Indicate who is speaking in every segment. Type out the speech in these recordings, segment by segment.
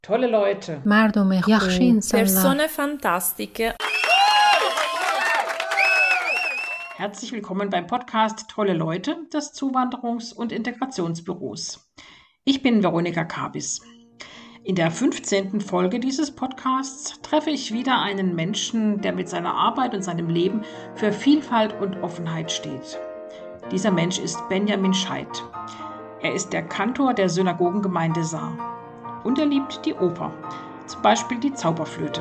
Speaker 1: Tolle Leute.
Speaker 2: مردم یخش insanlar.
Speaker 3: Persone fantastiche.
Speaker 1: Herzlich willkommen beim Podcast Tolle Leute des Zuwanderungs- und Integrationsbüros. Ich bin Veronika Kabis. In der 15. Folge dieses Podcasts treffe ich wieder einen Menschen, der mit seiner Arbeit und seinem Leben für Vielfalt und Offenheit steht. Dieser Mensch ist Benjamin Scheidt. Er ist der Kantor der Synagogengemeinde Saar. Und er liebt die Oper, zum Beispiel die Zauberflöte.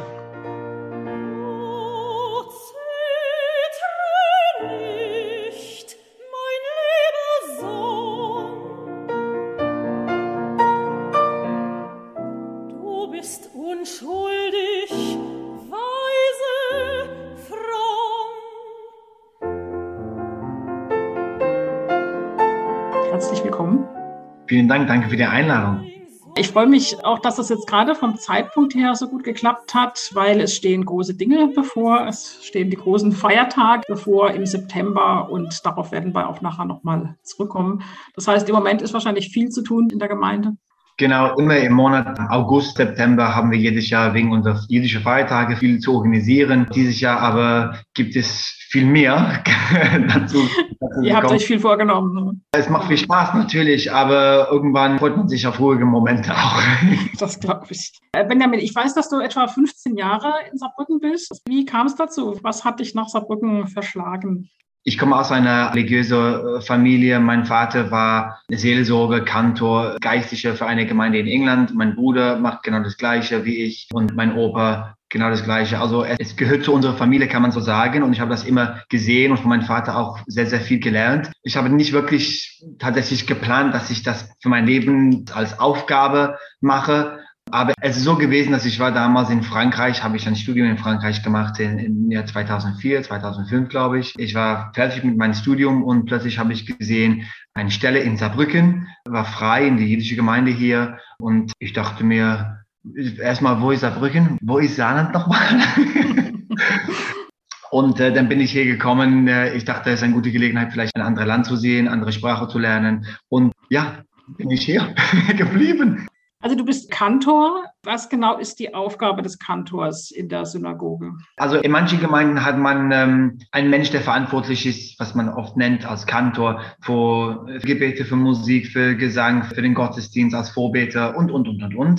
Speaker 1: Herzlich willkommen.
Speaker 4: Vielen Dank, danke für die Einladung.
Speaker 1: Ich freue mich auch, dass das jetzt gerade vom Zeitpunkt her so gut geklappt hat, weil es stehen große Dinge bevor. Es stehen die großen Feiertage bevor im September und darauf werden wir auch nachher nochmal zurückkommen. Das heißt, im Moment ist wahrscheinlich viel zu tun in der Gemeinde.
Speaker 4: Genau, immer im Monat August, September haben wir jedes Jahr wegen unserer jüdischen Feiertage viel zu organisieren. Dieses Jahr aber gibt es viel mehr dazu.
Speaker 1: Ihr habt euch viel vorgenommen.
Speaker 4: Es macht viel Spaß natürlich, aber irgendwann freut man sich auf ruhige Momente auch.
Speaker 1: Das glaube ich. Benjamin, ich weiß, dass du etwa 15 Jahre in Saarbrücken bist. Wie kam es dazu? Was hat dich nach Saarbrücken verschlagen?
Speaker 4: Ich komme aus einer religiösen Familie. Mein Vater war Seelsorger, Kantor, Geistlicher für eine Gemeinde in England. Mein Bruder macht genau das Gleiche wie ich und mein Opa genau das Gleiche. Also es gehört zu unserer Familie, kann man so sagen. Und ich habe das immer gesehen und von meinem Vater auch sehr, sehr viel gelernt. Ich habe nicht wirklich tatsächlich geplant, dass ich das für mein Leben als Aufgabe mache. Aber es ist so gewesen, dass ich war damals in Frankreich, habe ich ein Studium in Frankreich gemacht im Jahr 2004, 2005, glaube ich. Ich war fertig mit meinem Studium und plötzlich habe ich gesehen, eine Stelle in Saarbrücken war frei in die jüdische Gemeinde hier. Und ich dachte mir, erstmal, wo ist Saarbrücken? Wo ist Saarland nochmal? Und dann bin ich hier gekommen. Ich dachte, es ist eine gute Gelegenheit, vielleicht ein anderes Land zu sehen, andere Sprache zu lernen. Und ja, bin ich hier geblieben.
Speaker 1: Also du bist Kantor. Was genau ist die Aufgabe des Kantors in der Synagoge?
Speaker 4: Also in manchen Gemeinden hat man einen Mensch, der verantwortlich ist, was man oft nennt als Kantor, für Gebete, für Musik, für Gesang, für den Gottesdienst, als Vorbeter und. Und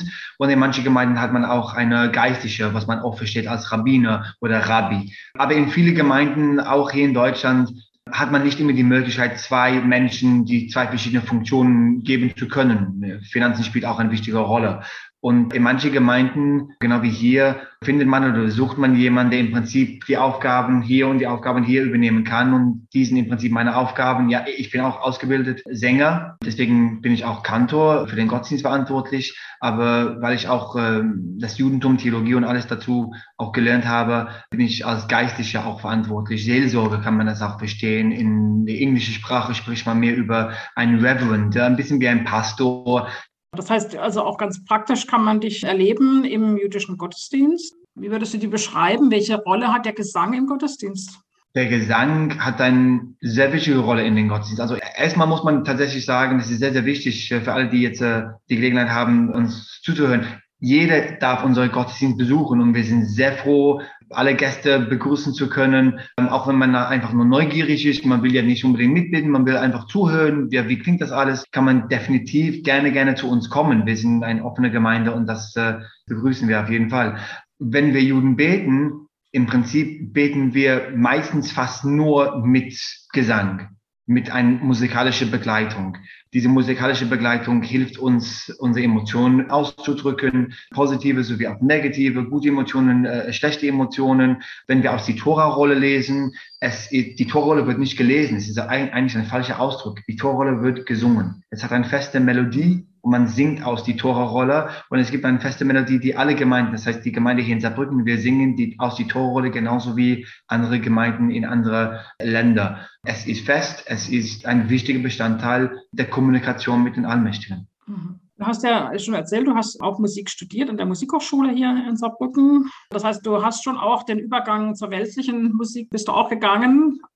Speaker 4: in manchen Gemeinden hat man auch eine Geistliche, was man oft versteht als Rabbiner oder Rabbi. Aber in vielen Gemeinden, auch hier in Deutschland, hat man nicht immer die Möglichkeit, zwei Menschen, die zwei verschiedene Funktionen geben zu können. Finanzen spielt auch eine wichtige Rolle. Und in manchen Gemeinden, genau wie hier, findet man oder sucht man jemanden, der im Prinzip die Aufgaben hier und die Aufgaben hier übernehmen kann. Und die sind im Prinzip meine Aufgaben. Ja, ich bin auch ausgebildet Sänger. Deswegen bin ich auch Kantor, für den Gottesdienst verantwortlich. Aber weil ich auch das Judentum, Theologie und alles dazu auch gelernt habe, bin ich als Geistlicher auch verantwortlich. Seelsorge kann man das auch verstehen. In der englischen Sprache spricht man mehr über einen Reverend, ein bisschen wie ein Pastor.
Speaker 1: Das heißt also auch ganz praktisch kann man dich erleben im jüdischen Gottesdienst. Wie würdest du die beschreiben? Welche Rolle hat der Gesang im Gottesdienst?
Speaker 4: Der Gesang hat eine sehr wichtige Rolle in den Gottesdienst. Also erstmal muss man tatsächlich sagen, das ist sehr, sehr wichtig für alle, die jetzt die Gelegenheit haben, uns zuzuhören. Jeder darf unseren Gottesdienst besuchen und wir sind sehr froh, alle Gäste begrüßen zu können, auch wenn man einfach nur neugierig ist. Man will ja nicht unbedingt mitbeten, man will einfach zuhören. Ja, wie klingt das alles? Kann man definitiv gerne zu uns kommen. Wir sind eine offene Gemeinde und das begrüßen wir auf jeden Fall. Wenn wir Juden beten, im Prinzip beten wir meistens fast nur mit Gesang, mit einer musikalischen Begleitung. Diese musikalische Begleitung hilft uns, unsere Emotionen auszudrücken, positive sowie auch negative, gute Emotionen, schlechte Emotionen. Wenn wir aus die Tora-Rolle lesen, die Tora-Rolle wird nicht gelesen, es ist eigentlich ein falscher Ausdruck. Die Tora-Rolle wird gesungen. Es hat eine feste Melodie und man singt aus die Tora-Rolle und es gibt eine feste Melodie, die alle Gemeinden, das heißt die Gemeinde hier in Saarbrücken, wir singen aus die Tora-Rolle genauso wie andere Gemeinden in andere Länder. Es ist fest, es ist ein wichtiger Bestandteil der Kommunikation mit den Allmächtigen.
Speaker 1: Du hast ja schon erzählt, du hast auch Musik studiert an der Musikhochschule hier in Saarbrücken. Das heißt, du hast schon auch den Übergang zur weltlichen Musik, bist du auch gegangen.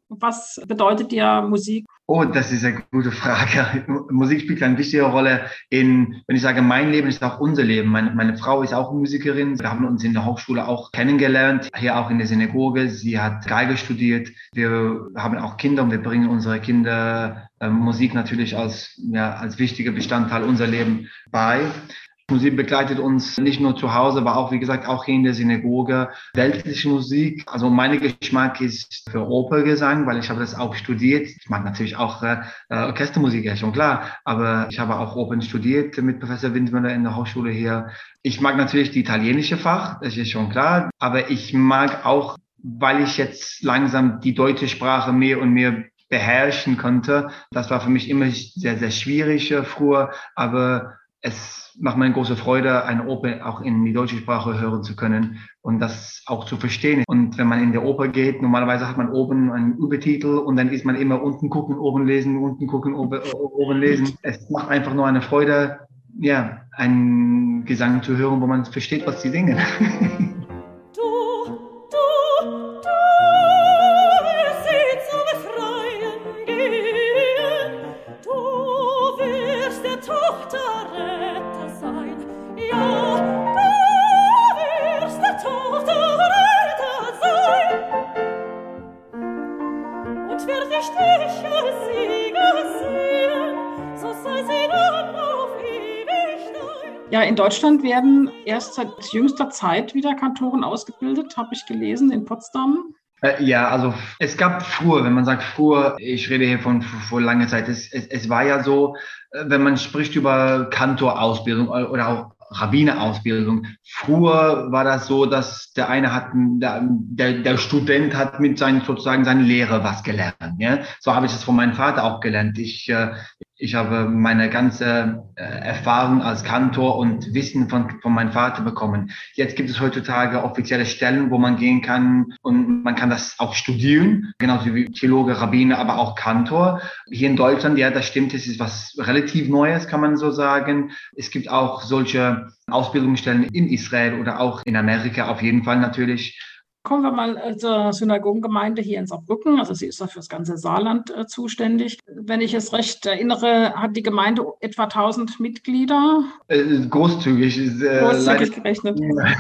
Speaker 1: Was bedeutet dir Musik?
Speaker 4: Oh, das ist eine gute Frage. Musik spielt eine wichtige Rolle wenn ich sage, mein Leben ist auch unser Leben. Meine Frau ist auch Musikerin. Wir haben uns in der Hochschule auch kennengelernt, hier auch in der Synagoge. Sie hat Geige studiert. Wir haben auch Kinder und wir bringen unsere Kinder Musik natürlich als wichtiger Bestandteil unser Leben bei. Musik begleitet uns nicht nur zu Hause, aber auch, wie gesagt, auch hier in der Synagoge. Weltliche Musik, also mein Geschmack ist für Operngesang, weil ich habe das auch studiert. Ich mag natürlich auch Orchestermusik, ja schon klar, aber ich habe auch Opern studiert mit Professor Windmüller in der Hochschule hier. Ich mag natürlich die italienische Fach, das ist schon klar, aber ich mag auch, weil ich jetzt langsam die deutsche Sprache mehr und mehr beherrschen konnte. Das war für mich immer sehr, sehr schwierig früher, aber es macht mir eine große Freude, eine Oper auch in die deutsche Sprache hören zu können und das auch zu verstehen. Und wenn man in der Oper geht, normalerweise hat man oben einen Übertitel und dann ist man immer unten gucken, oben lesen, unten gucken, oben lesen. Es macht einfach nur eine Freude, ja, einen Gesang zu hören, wo man versteht, was sie singen.
Speaker 1: Ja, in Deutschland werden erst seit jüngster Zeit wieder Kantoren ausgebildet, habe ich gelesen, in Potsdam.
Speaker 4: Ja, also es gab früher, wenn man sagt früher, ich rede hier von vor langer Zeit, es war ja so, wenn man spricht über Kantorausbildung oder auch Rabbinerausbildung. Früher war das so, dass der eine hat, der Student hat mit sozusagen seinen Lehrer was gelernt. Ja? So habe ich es von meinem Vater auch gelernt. Ich habe meine ganze Erfahrung als Kantor und Wissen von meinem Vater bekommen. Jetzt gibt es heutzutage offizielle Stellen, wo man gehen kann und man kann das auch studieren, genauso wie Theologe, Rabbiner, aber auch Kantor. Hier in Deutschland, ja, das stimmt, es ist was relativ Neues, kann man so sagen. Es gibt auch solche Ausbildungsstellen in Israel oder auch in Amerika auf jeden Fall natürlich.
Speaker 1: Kommen wir mal zur Synagogengemeinde hier in Saarbrücken. Also sie ist ja für das ganze Saarland zuständig. Wenn ich es recht erinnere, hat die Gemeinde etwa 1000 Mitglieder.
Speaker 4: Großzügig.
Speaker 1: Großzügig gerechnet.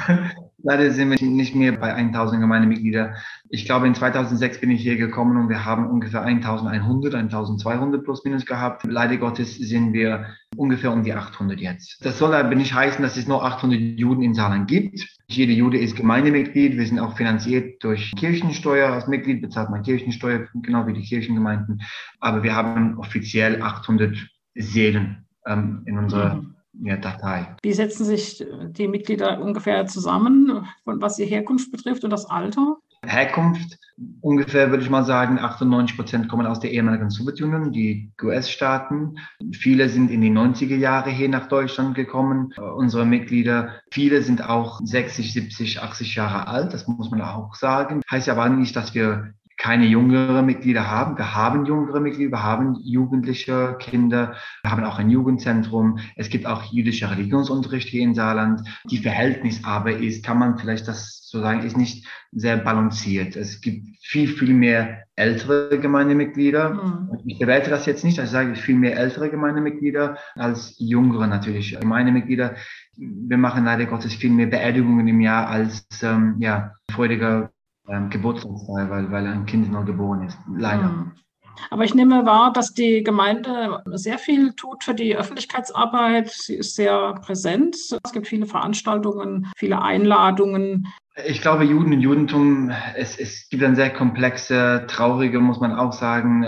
Speaker 4: Leider sind wir nicht mehr bei 1000 Gemeindemitglieder. Ich glaube, in 2006 bin ich hier gekommen und wir haben ungefähr 1100, 1200 plus minus gehabt. Leider Gottes sind wir ungefähr um die 800 jetzt. Das soll aber nicht heißen, dass es nur 800 Juden in Saarland gibt. Jeder Jude ist Gemeindemitglied. Wir sind auch finanziert durch Kirchensteuer. Als Mitglied bezahlt man Kirchensteuer, genau wie die Kirchengemeinden. Aber wir haben offiziell 800 Seelen in unserer Datei.
Speaker 1: Wie setzen sich die Mitglieder ungefähr zusammen, was die Herkunft betrifft und das Alter?
Speaker 4: Herkunft, ungefähr würde ich mal sagen, 98% kommen aus der ehemaligen Sowjetunion, die US-Staaten. Viele sind in die 90er Jahre hier nach Deutschland gekommen, unsere Mitglieder. Viele sind auch 60, 70, 80 Jahre alt, das muss man auch sagen. Heißt aber nicht, dass wir keine jüngere Mitglieder haben. Wir haben jüngere Mitglieder, wir haben jugendliche Kinder, wir haben auch ein Jugendzentrum. Es gibt auch jüdischer Religionsunterricht hier in Saarland. Die Verhältnis aber ist, kann man vielleicht das so sagen, ist nicht sehr balanciert. Es gibt viel, viel mehr ältere Gemeindemitglieder. Ich bewerte das jetzt nicht, ich sage viel mehr ältere Gemeindemitglieder als jüngere natürlich Gemeindemitglieder. Wir machen leider Gottes viel mehr Beerdigungen im Jahr als freudiger Geburtstagsfeier, weil ein Kind noch geboren ist, leider.
Speaker 1: Aber ich nehme wahr, dass die Gemeinde sehr viel tut für die Öffentlichkeitsarbeit. Sie ist sehr präsent. Es gibt viele Veranstaltungen, viele Einladungen.
Speaker 4: Ich glaube, Juden und Judentum, es gibt eine sehr komplexe, traurige, muss man auch sagen,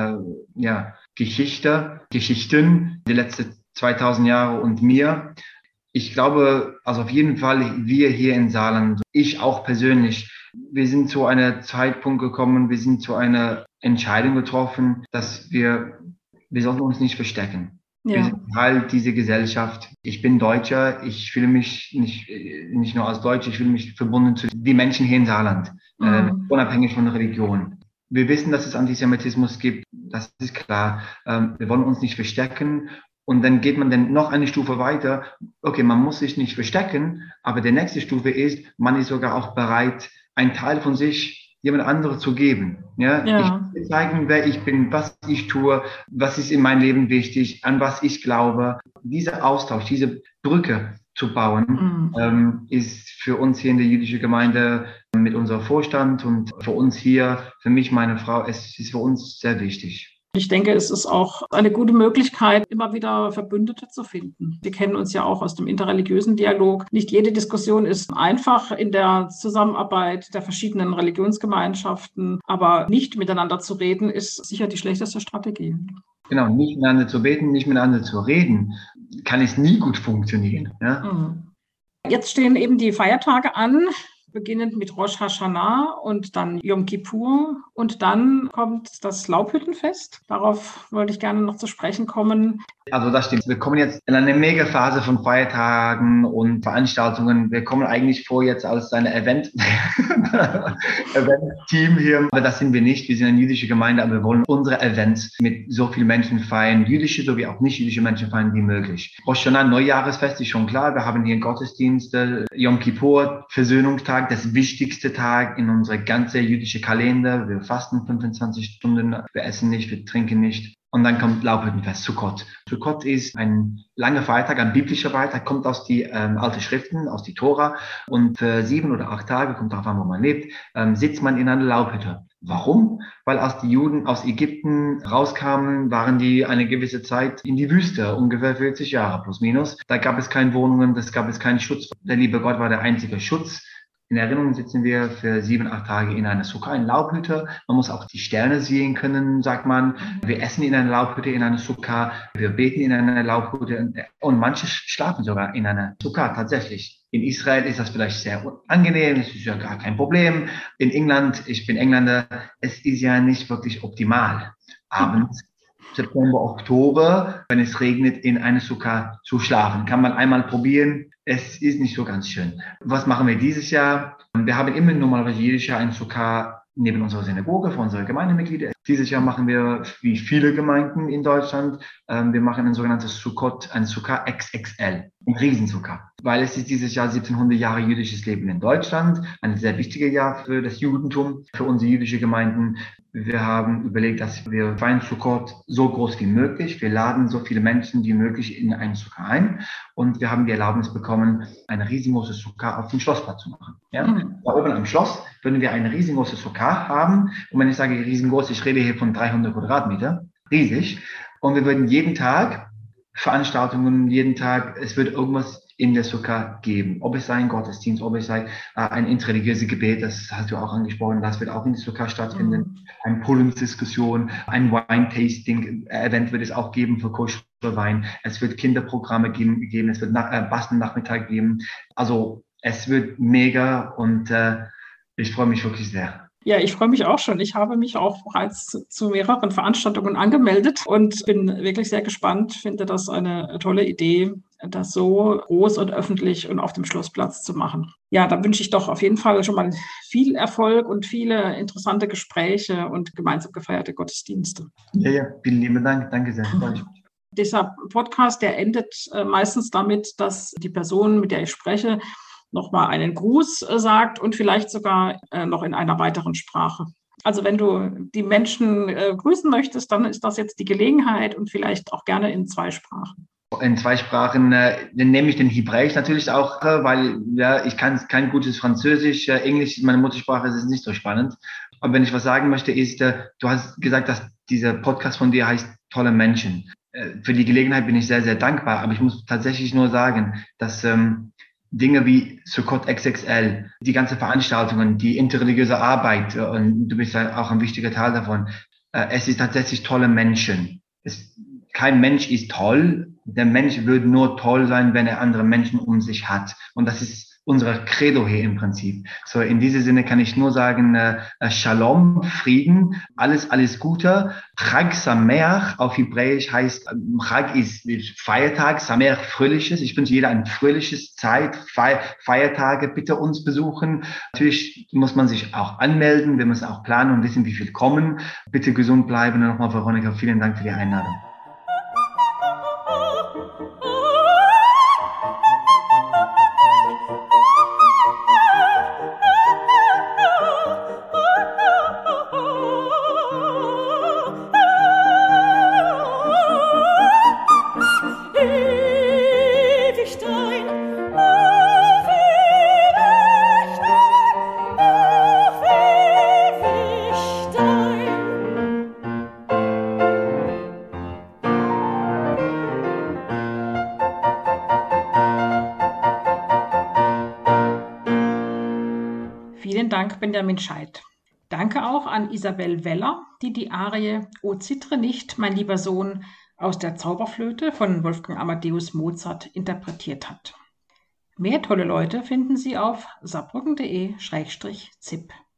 Speaker 4: Geschichten, die letzten 2000 Jahre und mehr. Ich glaube, also auf jeden Fall, wir hier in Saarland, ich auch persönlich, wir sind zu einem Zeitpunkt gekommen, wir sind zu einer Entscheidung getroffen, dass wir sollten uns nicht verstecken. Ja. Wir sind Teil dieser Gesellschaft. Ich bin Deutscher, ich fühle mich nicht nur als Deutscher, ich fühle mich verbunden zu den Menschen hier in Saarland, unabhängig von der Religion. Wir wissen, dass es Antisemitismus gibt, das ist klar. Wir wollen uns nicht verstecken. Und dann geht man dann noch eine Stufe weiter. Okay, man muss sich nicht verstecken, aber die nächste Stufe ist, man ist sogar auch bereit, einen Teil von sich jemand anderes zu geben. Ja?
Speaker 1: Ja.
Speaker 4: Ich will zeigen, wer ich bin, was ich tue, was ist in meinem Leben wichtig, an was ich glaube. Dieser Austausch, diese Brücke zu bauen, ist für uns hier in der jüdischen Gemeinde mit unserem Vorstand und für uns hier, für mich, meine Frau, es ist für uns sehr wichtig.
Speaker 1: Ich denke, es ist auch eine gute Möglichkeit, immer wieder Verbündete zu finden. Wir kennen uns ja auch aus dem interreligiösen Dialog. Nicht jede Diskussion ist einfach in der Zusammenarbeit der verschiedenen Religionsgemeinschaften, aber nicht miteinander zu reden, ist sicher die schlechteste Strategie.
Speaker 4: Genau, nicht miteinander zu beten, nicht miteinander zu reden, kann es nie gut funktionieren. Ja?
Speaker 1: Jetzt stehen eben die Feiertage an, beginnend mit Rosh Hashanah und dann Yom Kippur. Und dann kommt das Laubhüttenfest. Darauf wollte ich gerne noch zu sprechen kommen.
Speaker 4: Also das stimmt. Wir kommen jetzt in eine Mega-Phase von Feiertagen und Veranstaltungen. Wir kommen eigentlich vor jetzt als eine Event-Team hier. Aber das sind wir nicht. Wir sind eine jüdische Gemeinde, aber wir wollen unsere Events mit so vielen Menschen feiern, jüdische sowie auch nicht jüdische Menschen feiern wie möglich. Rosh Hashanah, Neujahresfest ist schon klar. Wir haben hier Gottesdienste, Yom Kippur, Versöhnungstag, das wichtigste Tag in unserer ganzen jüdischen Kalender. Wir fasten 25 Stunden, wir essen nicht, wir trinken nicht. Und dann kommt Laubhüttenfest, Sukkot. Sukkot ist ein langer Feiertag, ein biblischer Feiertag, kommt aus die alten Schriften, aus die Tora. Und für 7 oder 8 Tage, kommt darauf an, wo man lebt, sitzt man in einer Laubhütte. Warum? Weil als die Juden aus Ägypten rauskamen, waren die eine gewisse Zeit in die Wüste, ungefähr 40 Jahre plus minus. Da gab es keine Wohnungen, das gab es keinen Schutz. Der liebe Gott war der einzige Schutz. In Erinnerung sitzen wir für 7, 8 Tage in einer Sukkah, in Laubhütte. Man muss auch die Sterne sehen können, sagt man. Wir essen in einer Laubhütte, in einer Sukkah. Wir beten in einer Laubhütte. Und manche schlafen sogar in einer Sukkah, tatsächlich. In Israel ist das vielleicht sehr angenehm, es ist ja gar kein Problem. In England, ich bin Engländer, es ist ja nicht wirklich optimal. Abends, September, Oktober, wenn es regnet, in eine Sukkah zu schlafen. Kann man einmal probieren. Es ist nicht so ganz schön. Was machen wir dieses Jahr? Wir haben immer normalerweise jedes Jahr ein Sukkah neben unserer Synagoge für unsere Gemeindemitglieder. Dieses Jahr machen wir, wie viele Gemeinden in Deutschland, wir machen ein sogenanntes Sukkot, ein Sukkah XXL, ein Riesensukkah. Weil es ist dieses Jahr 1700 Jahre jüdisches Leben in Deutschland, ein sehr wichtiges Jahr für das Judentum, für unsere jüdische Gemeinden. Wir haben überlegt, dass wir feiern Sukkot so groß wie möglich. Wir laden so viele Menschen wie möglich in einen Sukkah ein. Und wir haben die Erlaubnis bekommen, eine riesengroße Sukkah auf dem Schlossplatz zu machen. Ja? Da oben am Schloss würden wir eine riesengroße Sukkah haben. Und wenn ich sage riesengroß, ich rede hier von 300 Quadratmeter. Riesig. Und wir würden jeden Tag Veranstaltungen, jeden Tag, es wird irgendwas in der Sukkah geben. Ob es sei ein Gottesdienst, ob es sei ein interreligiöses Gebet, das hast du auch angesprochen, das wird auch in der Sukkah stattfinden. Eine Podiumsdiskussion, ein Wine-Tasting-Event wird es auch geben für koscher Wein. Es wird Kinderprogramme geben, es wird Bastelnachmittag geben. Also es wird mega und ich freue mich wirklich sehr.
Speaker 1: Ja, ich freue mich auch schon. Ich habe mich auch bereits zu mehreren Veranstaltungen angemeldet und bin wirklich sehr gespannt. Finde das eine tolle Idee, das so groß und öffentlich und auf dem Schlossplatz zu machen. Ja, da wünsche ich doch auf jeden Fall schon mal viel Erfolg und viele interessante Gespräche und gemeinsam gefeierte Gottesdienste.
Speaker 4: Ja, vielen lieben Dank. Danke sehr.
Speaker 1: Dieser Podcast, der endet meistens damit, dass die Person, mit der ich spreche, nochmal einen Gruß sagt und vielleicht sogar noch in einer weiteren Sprache. Also wenn du die Menschen grüßen möchtest, dann ist das jetzt die Gelegenheit und vielleicht auch gerne in 2 Sprachen.
Speaker 4: In 2 Sprachen nehme ich den Hebräisch natürlich auch, weil ja, ich kann kein gutes Französisch, Englisch ist meine Muttersprache, es ist nicht so spannend. Aber wenn ich was sagen möchte, ist, du hast gesagt, dass dieser Podcast von dir heißt Tolle Menschen. Für die Gelegenheit bin ich sehr, sehr dankbar, aber ich muss tatsächlich nur sagen, dass Dinge wie Sukkot XXL, die ganzen Veranstaltungen, die interreligiöse Arbeit, und du bist ja auch ein wichtiger Teil davon, es ist tatsächlich tolle Menschen. Kein Mensch ist toll, der Mensch würde nur toll sein, wenn er andere Menschen um sich hat. Und das ist unser Credo hier im Prinzip. So in diesem Sinne kann ich nur sagen, Shalom, Frieden, alles Gute. Chag Sameach auf Hebräisch heißt, Chag ist Feiertag, Sameach fröhliches. Ich wünsche jeder ein fröhliches Zeit, Feiertage, bitte uns besuchen. Natürlich muss man sich auch anmelden, wir müssen auch planen und wissen, wie viel kommen. Bitte gesund bleiben und nochmal Veronika, vielen Dank für die Einladung.
Speaker 1: Vielen Dank, Benjamin Scheidt. Danke auch an Isabel Weller, die die Arie O zittre nicht, mein lieber Sohn aus der Zauberflöte von Wolfgang Amadeus Mozart interpretiert hat. Mehr tolle Leute finden Sie auf saarbrücken.de/zip.